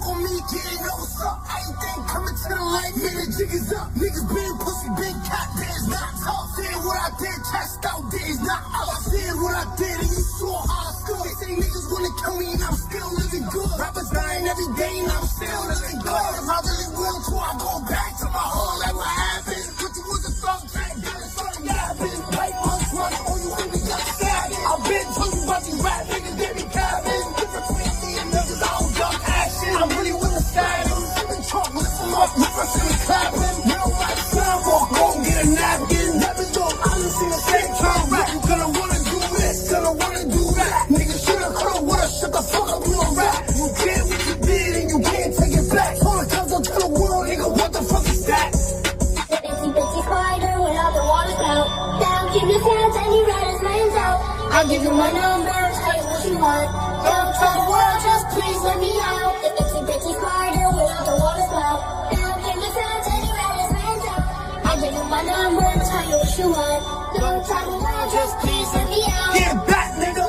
smoke on me, getting no suck. Everything coming to the light, man, the jig is up. Niggas been pussy, been cat, there's not tough. Said what I did, chest out, there's not up. I said what I did, and you saw how I stood. They say niggas wanna kill me, and I'm still living good. Rappers dying every day, and I'm still living good. If I really will, too, I go back to my hood, like what happened. Put you with the thug track, got it started yapping. White months running, all you hear me got stabbing. I've been told you about these rap niggas, they be capping. Different between me and niggas, I don't jump action. I'm really with the style, I'm sipping chalk, lift them up, lift them clapping. Real life sidewalk, go get a napkin. Never thought I would see the same time rap. You gonna wanna do this, gonna wanna do that. Niggas shoulda, coulda, woulda, shut the fuck up, you a rap. You did what you did and you can't take it back. All it comes up to the world, nigga, what the fuck is that? Itsy bitsy spider without the water spout. Down, keep your fans and you ride his man's out. I'll give you my number, tell you what you want. Don't tell the world, just please let me out. The itsy bitsy spider without the water spout. Down, keep your fans and you ride his man's out. I'll give you my number, tell you what you want. Don't tell the world, just please let me out. Get back, nigga.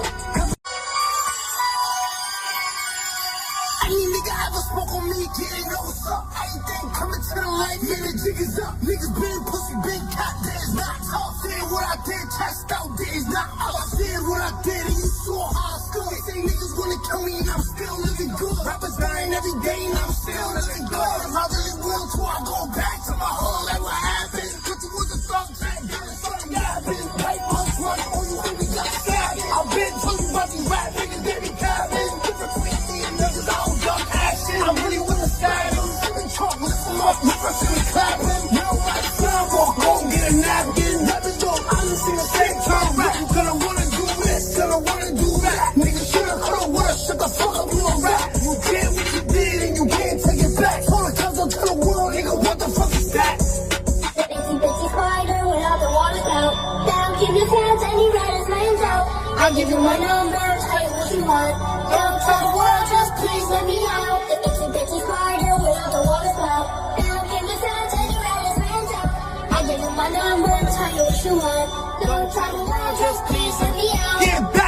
Any nigga ever spoke on me, getting no suck. Everything coming to the light, man, the jig is up. Niggas been pussy, been cat, there's not tough. Said what I did, chest out, there's not up. I said what I did, and you saw how I stood. They say niggas wanna kill me, and I'm still living good. Rappers dying every day, and I'm still living good. If I really will, too, I go back to my hood, like what happened. Put you with the thug track, got it started yapping. White months running, all you hear me got stabbing. I've been told you about these rap niggas, they be capping. Different between me and niggas, I don't jump action. I'm really with the style, I'm sipping chalk, lift them up, lift them clapping. Real life sidewalk, go get a napkin. Never thought I would see the same time rap. You gonna wanna do this, gonna wanna do that. Niggas shoulda, coulda, woulda, shut the fuck up, you a rap. You did what you did and you can't take it back. All it comes up to the world, nigga, what the fuck is that? The itsy bitsy spider without the water spout. Down, keep your fans and you ride his man's out. I'll give you my number, tell you what you want. Don't tell the world, just please let me out. The itsy bitsy spider without the water spout. Down, keep your fans and you ride his man's out. I'll give you my number, tell you what you want. Don't tell the world, just please let me out. Get back.